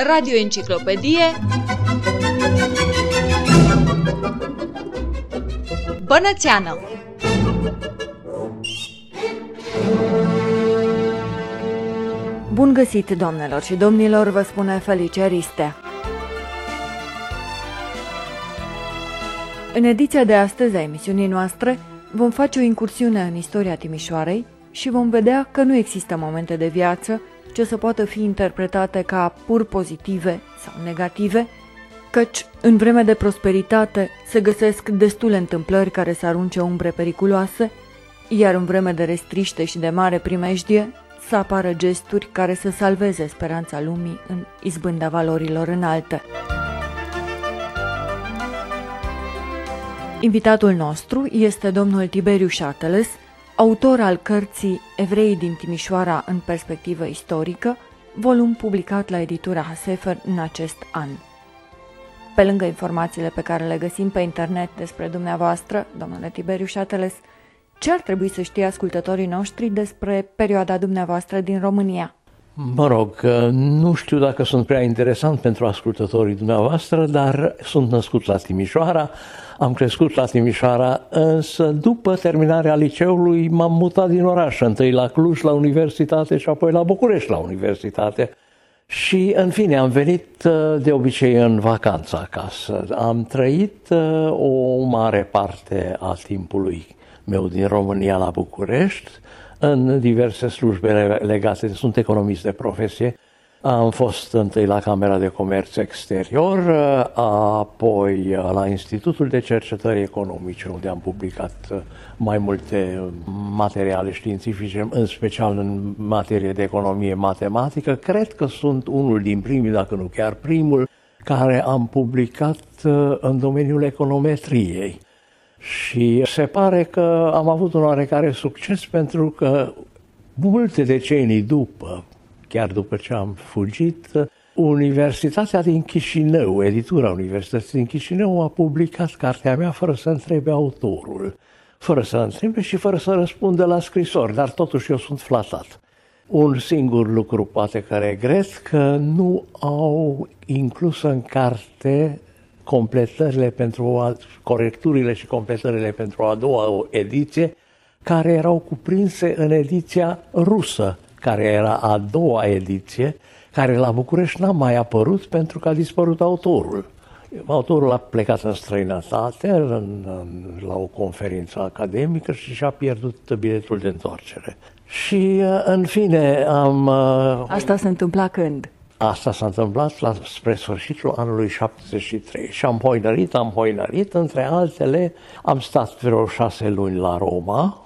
Radio Enciclopedie Bănățeană. Bun găsit, doamnelor și domnilor, vă spune Felice Ristea. În ediția de astăzi a emisiunii noastre vom face o incursiune în istoria Timișoarei și vom vedea că nu există momente de viață ce să poată fi interpretate ca pur pozitive sau negative, căci în vreme de prosperitate se găsesc destule întâmplări care să arunce umbre periculoase, iar în vreme de restriște și de mare primejdie să apară gesturi care să salveze speranța lumii în izbânda valorilor înalte. Invitatul nostru este domnul Tiberiu Șarteles, autor al cărții Evreii din Timișoara în perspectivă istorică, volum publicat la editura Hasefer în acest an. Pe lângă informațiile pe care le găsim pe internet despre dumneavoastră, domnule Tiberiu Șarteles, ce ar trebui să știe ascultătorii noștri despre perioada dumneavoastră din România? Mă rog, nu știu dacă sunt prea interesant pentru ascultătorii dumneavoastră, dar sunt născut la Timișoara, am crescut la Timișoara, însă după terminarea liceului m-am mutat din oraș, întâi la Cluj, la universitate și apoi la București, la universitate. Și, în fine, am venit de obicei în vacanță acasă. Am trăit o mare parte a timpului meu din România la București, în diverse slujbe legate, sunt economist de profesie. Am fost întâi la Camera de Comerț Exterior, apoi la Institutul de Cercetări Economice, unde am publicat mai multe materiale științifice, în special în materie de economie matematică. Cred că sunt unul din primii, dacă nu chiar primul, care am publicat în domeniul econometriei. Și se pare că am avut un oarecare succes pentru că multe decenii după, chiar după ce am fugit, Universitatea din Chișinău, editura Universității din Chișinău a publicat cartea mea fără să întrebe autorul, fără să întrebe și fără să răspundă la scrisori, dar totuși eu sunt flatat. Un singur lucru poate că regret, că nu au inclus în carte corecturile și completările pentru a doua ediție, care erau cuprinse în ediția rusă, care era a doua ediție, care la București n-a mai apărut pentru că a dispărut autorul. Autorul a plecat în străinătate la o conferință academică și și-a pierdut biletul de întoarcere. Și, în fine, Asta se întâmpla când? Asta s-a întâmplat spre sfârșitul anului 73 și am hoinărit, între altele, am stat vreo 6 luni la Roma,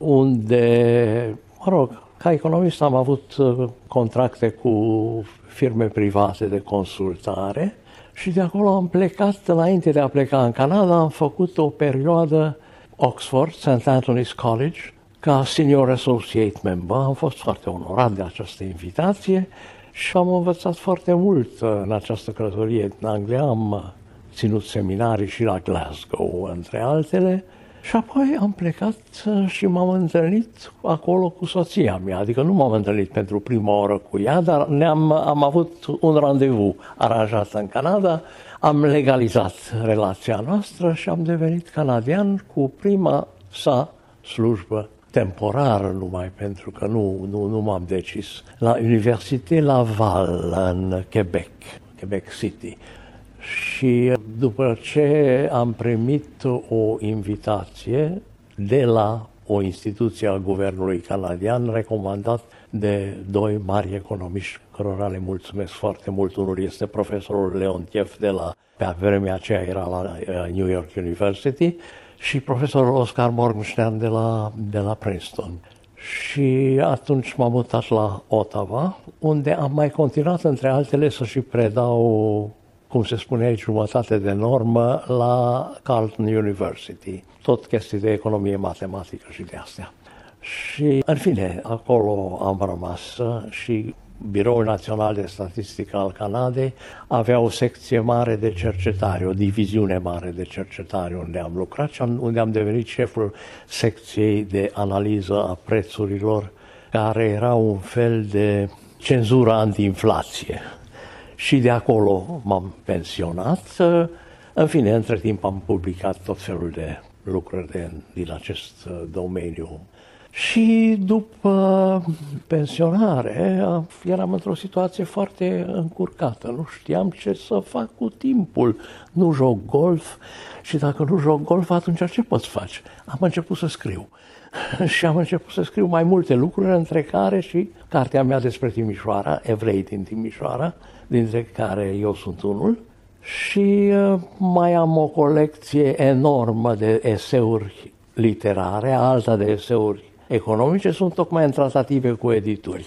unde, mă rog, ca economist am avut contracte cu firme private de consultare și de acolo am plecat, înainte de a pleca în Canada, am făcut o perioadă Oxford, St. Anthony's College, ca senior associate member. Am fost foarte onorat de această invitație și am învățat foarte mult în această călătorie în Anglia. Am ținut seminarii și la Glasgow, între altele, și apoi am plecat și m-am întâlnit acolo cu soția mea. Adică nu m-am întâlnit pentru prima oară cu ea, dar am avut un randevu aranjat în Canada, am legalizat relația noastră și am devenit canadian cu prima sa slujbă temporar numai, pentru că nu m-am decis, la Université Laval în Quebec City. Și după ce am primit o invitație de la o instituție a guvernului canadian, recomandat de doi mari economiști, cărora le mulțumesc foarte mult. Unul este profesorul Leontiev pe vremea aceea era la New York University, și profesorul Oscar Morgenstern de la Princeton. Și atunci m-am mutat la Ottawa, unde am mai continuat, între altele, să și predau, cum se spune aici, jumătate de normă la Carleton University. Tot chestii de economie matematică și de astea. Și, în fine, acolo am rămas și Biroul Național de Statistică al Canadei avea o secție mare de cercetare, o diviziune mare de cercetare unde am lucrat și unde am devenit șeful secției de analiză a prețurilor, care era un fel de cenzură anti-inflație. și de acolo m-am pensionat. În fine, între timp am publicat tot felul de lucruri din acest domeniu. Și după pensionare eram într-o situație foarte încurcată. Nu știam ce să fac cu timpul. Nu joc golf și dacă nu joc golf, atunci ce poți face? Am început să scriu. Și am început să scriu mai multe lucruri, între care și cartea mea despre Timișoara, Evrei din Timișoara, dintre care eu sunt unul. Și mai am o colecție enormă de eseuri literare, alta de eseuri economice, sunt tocmai în tratative cu edituri.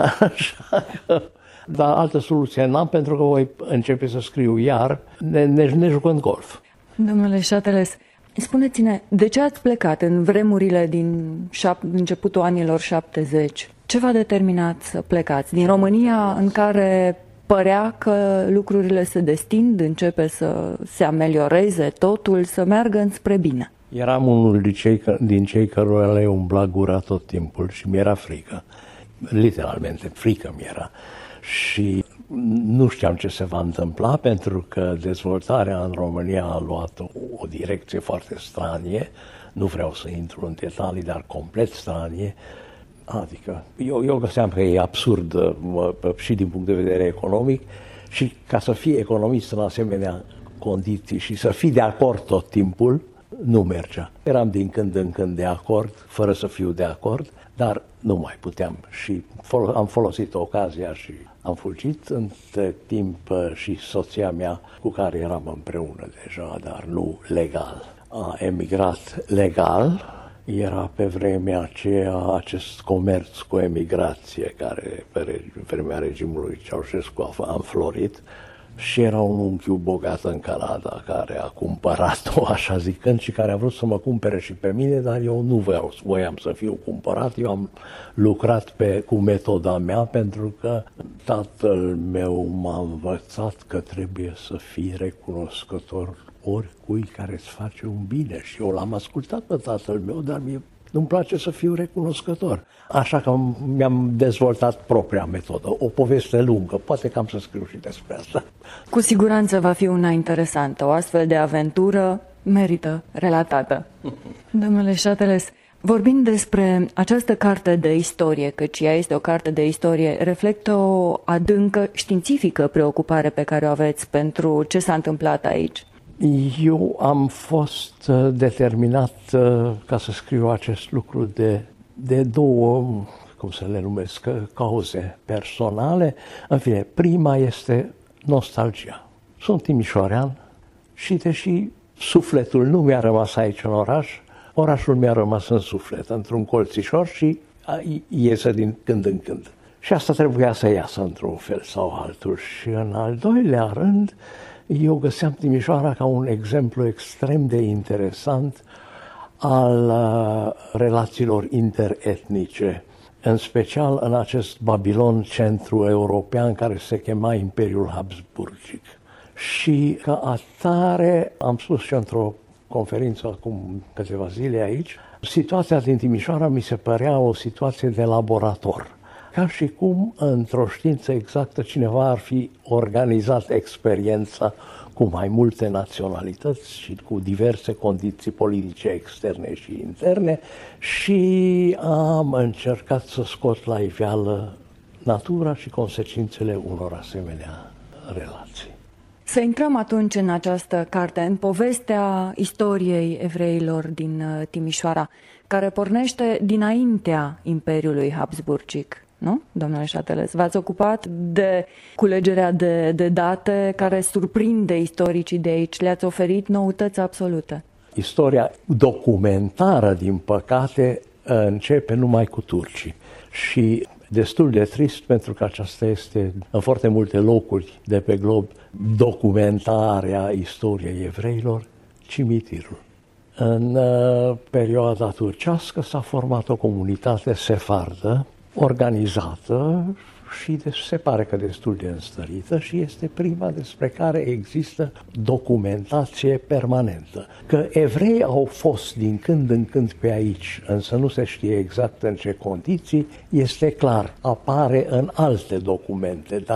Așa că, dar altă soluție n-am, pentru că voi începe să scriu iar, ne jucând golf. Domnule Șateles, spuneți-ne, de ce ați plecat în vremurile din începutul anilor 70? Ce v-a determinat să plecați? Din România, în care părea că lucrurile se destind, începe să se amelioreze totul, să meargă înspre bine. Eram unul din cei cărora le umbla gura tot timpul și mi-era frică. Literalmente, frică mi-era. Și nu știam ce se va întâmpla, pentru că dezvoltarea în România a luat o direcție foarte stranie. Nu vreau să intru în detalii, dar complet stranie. Adică, eu găseam că e absurd și din punct de vedere economic, și ca să fii economist în asemenea condiții și să fii de acord tot timpul, nu mergea. Eram din când în când de acord, fără să fiu de acord, dar nu mai puteam și am folosit ocazia și am fugit. Între timp și soția mea, cu care eram împreună deja, dar nu legal, a emigrat legal. Era pe vremea aceea acest comerț cu emigrație care pe vremea regimului Ceaușescu a înflorit. Și era un unchiu bogat în Canada care a cumpărat-o, așa zicând, și care a vrut să mă cumpere și pe mine, dar eu nu voiam să fiu cumpărat. Eu am lucrat cu metoda mea, pentru că tatăl meu m-a învățat că trebuie să fii recunoscător oricui care îți face un bine. Și eu l-am ascultat pe tatăl meu, dar nu-mi place să fiu recunoscător. Așa că mi-am dezvoltat propria metodă. O poveste lungă, poate că am să scriu și despre asta. Cu siguranță va fi una interesantă. O astfel de aventură merită relatată. Domnule Șateles, vorbind despre această carte de istorie, căci ea este o carte de istorie, reflectă o adâncă științifică preocupare pe care o aveți pentru ce s-a întâmplat aici. Eu am fost determinat ca să scriu acest lucru de două, cum să le numesc, cauze personale. În fine, prima este nostalgia. Sunt timișorean și deși sufletul nu mi-a rămas aici în oraș, orașul mi-a rămas în suflet, într-un colțișor și iese din când în când. Și asta trebuia să iasă într-un fel sau altul. Și în al doilea rând, eu găseam Timișoara ca un exemplu extrem de interesant al relațiilor interetnice, în special în acest Babilon centru european care se chema Imperiul Habsburgic. Și ca atare, am spus și într-o conferință acum câteva zile aici, situația din Timișoara mi se părea o situație de laborator. Ca și cum, într-o știință exactă, cineva ar fi organizat experiența cu mai multe naționalități și cu diverse condiții politice externe și interne și am încercat să scot la iveală natura și consecințele unor asemenea relații. Să intrăm atunci în această carte, în povestea istoriei evreilor din Timișoara, care pornește dinaintea Imperiului Habsburgic. Nu, domnule Șateles? V-ați ocupat de culegerea de date care surprinde istoricii de aici. Le-ați oferit noutăți absolute. Istoria documentară, din păcate, începe numai cu turcii. Și destul de trist, pentru că aceasta este, în foarte multe locuri de pe glob, documentarea istoriei evreilor, cimitirul. În perioada turcească s-a format o comunitate sefardă, organizată și se pare că destul de înstărită și este prima despre care există documentație permanentă. Că evrei au fost din când în când pe aici, însă nu se știe exact în ce condiții, este clar, apare în alte documente, dar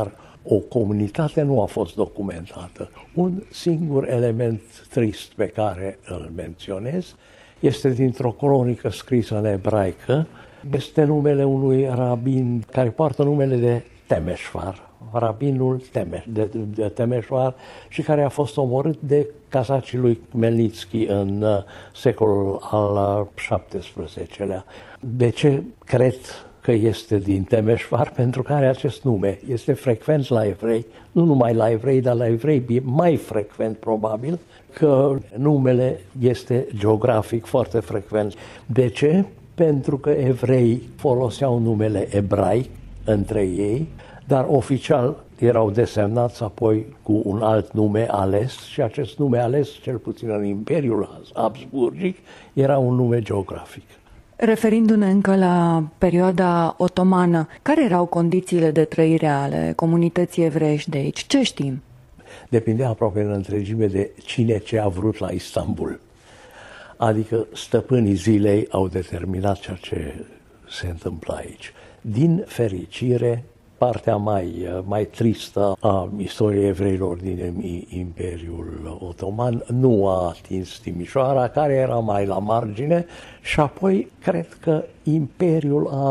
O comunitate nu a fost documentată. Un singur element trist pe care îl menționez este dintr-o cronică scrisă în ebraică. Este numele unui rabin care poartă numele de Temeșvar, rabinul de Temeșvar, și care a fost omorât de cazacii lui Khmelnytsky în secolul al XVII-lea. De ce cred că este din Temeșvar? Pentru că are acest nume. Este frecvent la evrei, nu numai la evrei, dar la evrei e mai frecvent probabil, că numele este geografic foarte frecvent. De ce? Pentru că evrei foloseau numele ebraic între ei, dar oficial erau desemnați apoi cu un alt nume ales și acest nume ales, cel puțin în Imperiul Habsburgic, era un nume geografic. Referindu-ne încă la perioada otomană, care erau condițiile de trăire ale comunității evreiești de aici? Ce știm? Depindea aproape în întregime de cine ce a vrut la Istanbul. Adică stăpânii zilei au determinat ceea ce se întâmplă aici. Din fericire, partea mai tristă a istoriei evreilor din Imperiul Otoman nu a atins Timișoara, care era mai la margine, și apoi cred că Imperiul a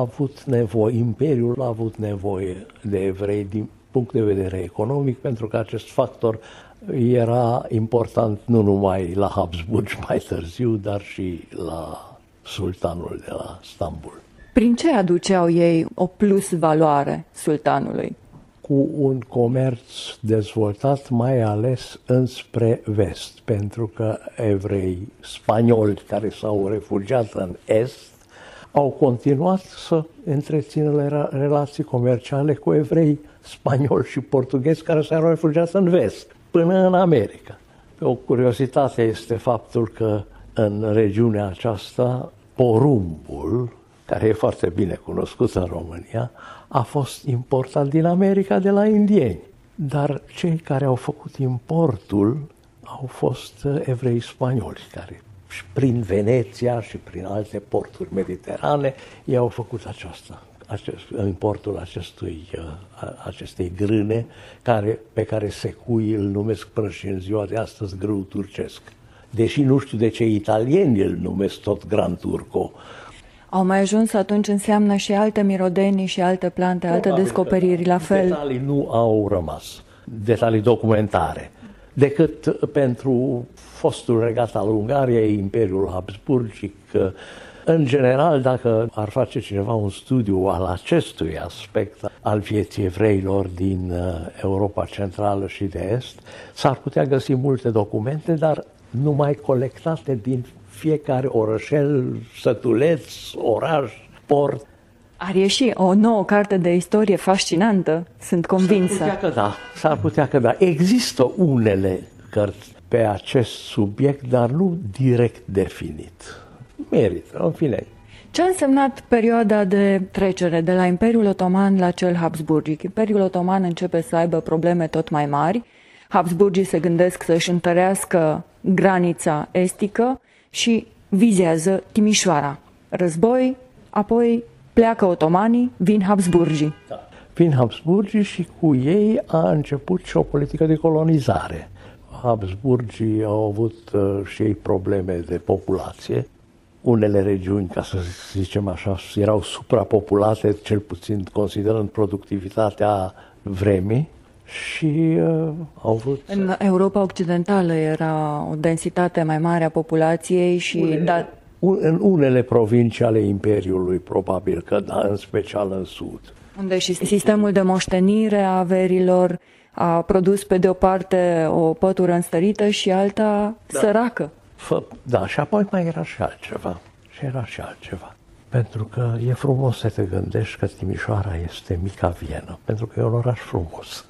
avut nevoie de evrei din punct de vedere economic, pentru că acest factor era important nu numai la Habsburgi mai târziu, dar și la sultanul de la Istanbul. Prin ce aduceau ei o plus valoare sultanului? Cu un comerț dezvoltat, mai ales înspre vest, pentru că evrei spanioli care s-au refugiat în est au continuat să întrețină relații comerciale cu evrei spanioli și portughezi care s-au refugiat în vest, până în America. O curiozitate este faptul că în regiunea aceasta porumbul, care e foarte bine cunoscut în România, a fost importat din America de la indieni. Dar cei care au făcut importul au fost evrei spanioli, care și prin Veneția și prin alte porturi mediterane ei au făcut importul acestei grâne, pe care secuii îl numesc până și în ziua de astăzi grâu turcesc. Deși nu știu de ce italieni îl numesc tot Gran Turco. Au mai ajuns atunci, înseamnă, și alte mirodenii și alte plante, alte descoperiri la fel? Detalii nu au rămas, detalii documentare, decât pentru fostul regat al Ungariei, Imperiul Habsburgic. În general, dacă ar face cineva un studiu al acestui aspect al vieții evreilor din Europa Centrală și de Est, s-ar putea găsi multe documente, dar numai colectate din fiecare orășel, sătuleț, oraș, port. Ar ieși o nouă carte de istorie fascinantă, sunt convinsă. S-ar putea că da. Există unele cărți pe acest subiect, dar nu direct definit. Merită, în fine. Ce a însemnat perioada de trecere de la Imperiul Otoman la cel Habsburgic? Imperiul Otoman începe să aibă probleme tot mai mari. Habsburgii se gândesc să-și întărească granița estică și vizează Timișoara. Război, apoi pleacă otomanii, vin Habsburgii. Da. Vin Habsburgii și cu ei a început și o politică de colonizare. Habsburgii au avut și ei probleme de populație. Unele regiuni, ca să zicem așa, erau suprapopulate, cel puțin considerând productivitatea vremii. Și au avut... În Europa Occidentală era o densitate mai mare a populației și... În unele provincii ale Imperiului, probabil că da, în special în sud. Unde și sistemul de moștenire a averilor a produs pe de o parte o pătură înstărită și alta săracă. Da, și apoi mai era și altceva. Pentru că e frumos să te gândești că Timișoara este mica Vienă, pentru că e un oraș frumos.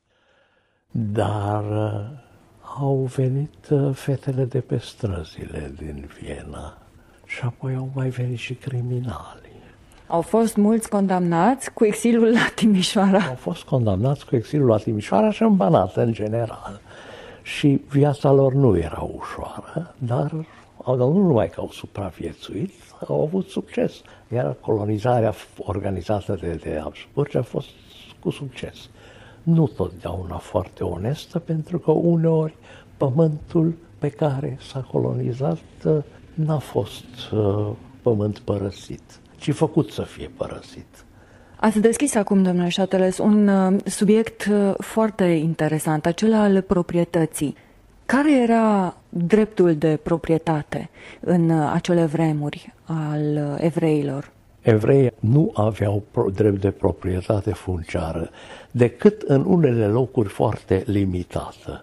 Dar au venit fetele de pe străzile din Viena și apoi au mai venit și criminalii. Au fost mulți condamnați cu exilul la Timișoara. Au fost condamnați cu exilul la Timișoara și în Banat, în general. Și viața lor nu era ușoară, dar nu numai că au supraviețuit, au avut succes. Iar colonizarea organizată de Habsburgi a fost cu succes. nu totdeauna foarte onestă, pentru că uneori pământul pe care s-a colonizat n-a fost pământ părăsit, ci făcut să fie părăsit. Ați deschis acum, domnule Șateles, un subiect foarte interesant, acela al proprietății. Care era dreptul de proprietate în acele vremuri al evreilor? Evreii nu aveau drept de proprietate funciară, decât în unele locuri foarte limitată.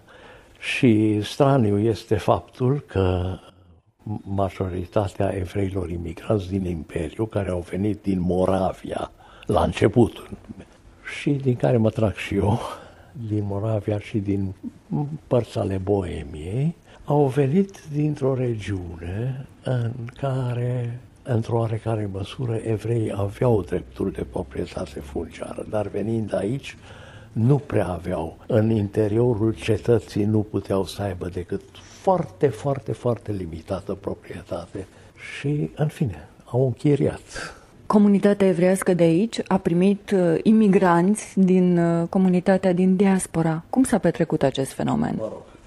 Și straniu este faptul că majoritatea evreilor imigranți din Imperiu, care au venit din Moravia la început, și din care mă trag și eu, din Moravia și din părți ale Boemiei, au venit dintr-o regiune în care, într-o oarecare măsură, evreii aveau dreptul de proprietate funciară, dar venind aici, nu prea aveau. În interiorul cetății nu puteau să aibă decât foarte, foarte, foarte limitată proprietate și, în fine, au închiriat. Comunitatea evreiască de aici a primit imigranți din comunitatea din diaspora. Cum s-a petrecut acest fenomen?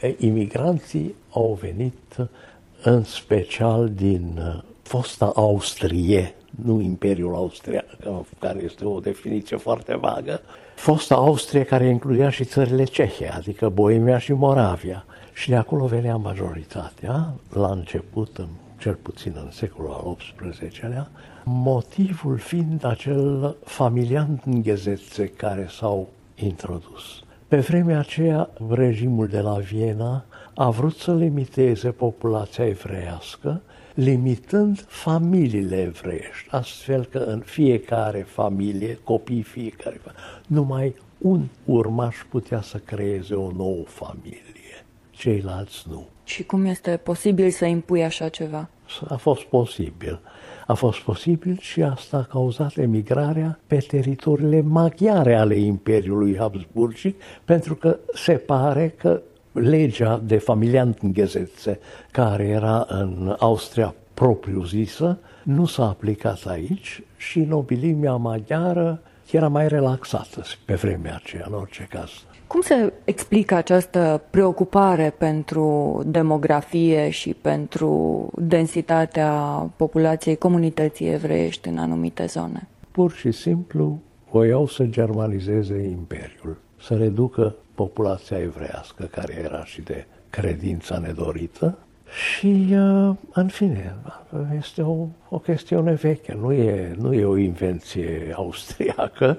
Imigranții au venit în special din fosta Austrie, nu Imperiul Austriac, care este o definiție foarte vagă, fosta Austrie care includea și țările cehe, adică Boemia și Moravia. Și de acolo venea majoritatea, la început, cel puțin în secolul al XVIII-lea, motivul fiind acel familiengesetze care s-au introdus. Pe vremea aceea, regimul de la Viena a vrut să limiteze populația evreiască, limitând familiile evreiești, astfel că în fiecare familie, copiii fiecare, numai un urmaș putea să creeze o nouă familie, ceilalți nu. Și cum este posibil să impui așa ceva? A fost posibil. A fost posibil și asta a cauzat emigrarea pe teritoriile maghiare ale Imperiului Habsburgic, pentru că se pare că legea de Familiengesetze, care era în Austria propriu-zisă, nu s-a aplicat aici și nobilimea maghiară era mai relaxată pe vremea aceea, în orice caz. Cum se explică această preocupare pentru demografie și pentru densitatea populației comunității evreiești în anumite zone? Pur și simplu voiau să germanizeze Imperiul, să reducă populația evreiască, care era și de credința nedorită. Și, în fine, este o chestiune veche, nu e o invenție austriacă.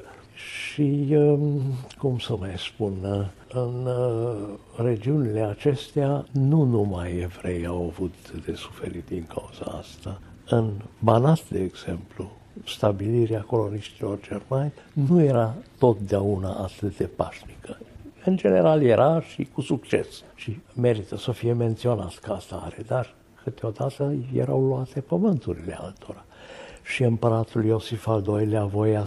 Și, cum să mai spun, în regiunile acestea nu numai evrei au avut de suferit din cauza asta. În Banat, de exemplu, stabilirea coloniștilor germani nu era totdeauna atât de pașnică. În general era și cu succes și merită să fie menționat ca atare, dar câteodată erau luate pământurile altora. Și împăratul Iosif al II-lea voia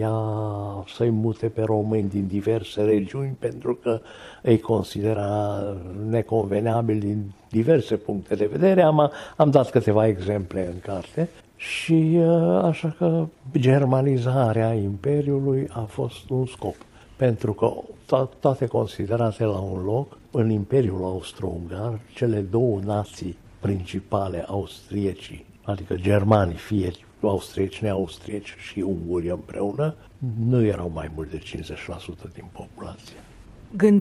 să-i mute pe români din diverse regiuni pentru că îi considera neconvenabil din diverse puncte de vedere. Am dat câteva exemple în carte și așa că germanizarea Imperiului a fost un scop. Pentru că toate considerate la un loc, în Imperiul Austro-Ungar, cele două nații principale austrieci, adică germanii, fie austrieci, neaustrieci și unguri împreună, nu erau mai mult de 50% din populație.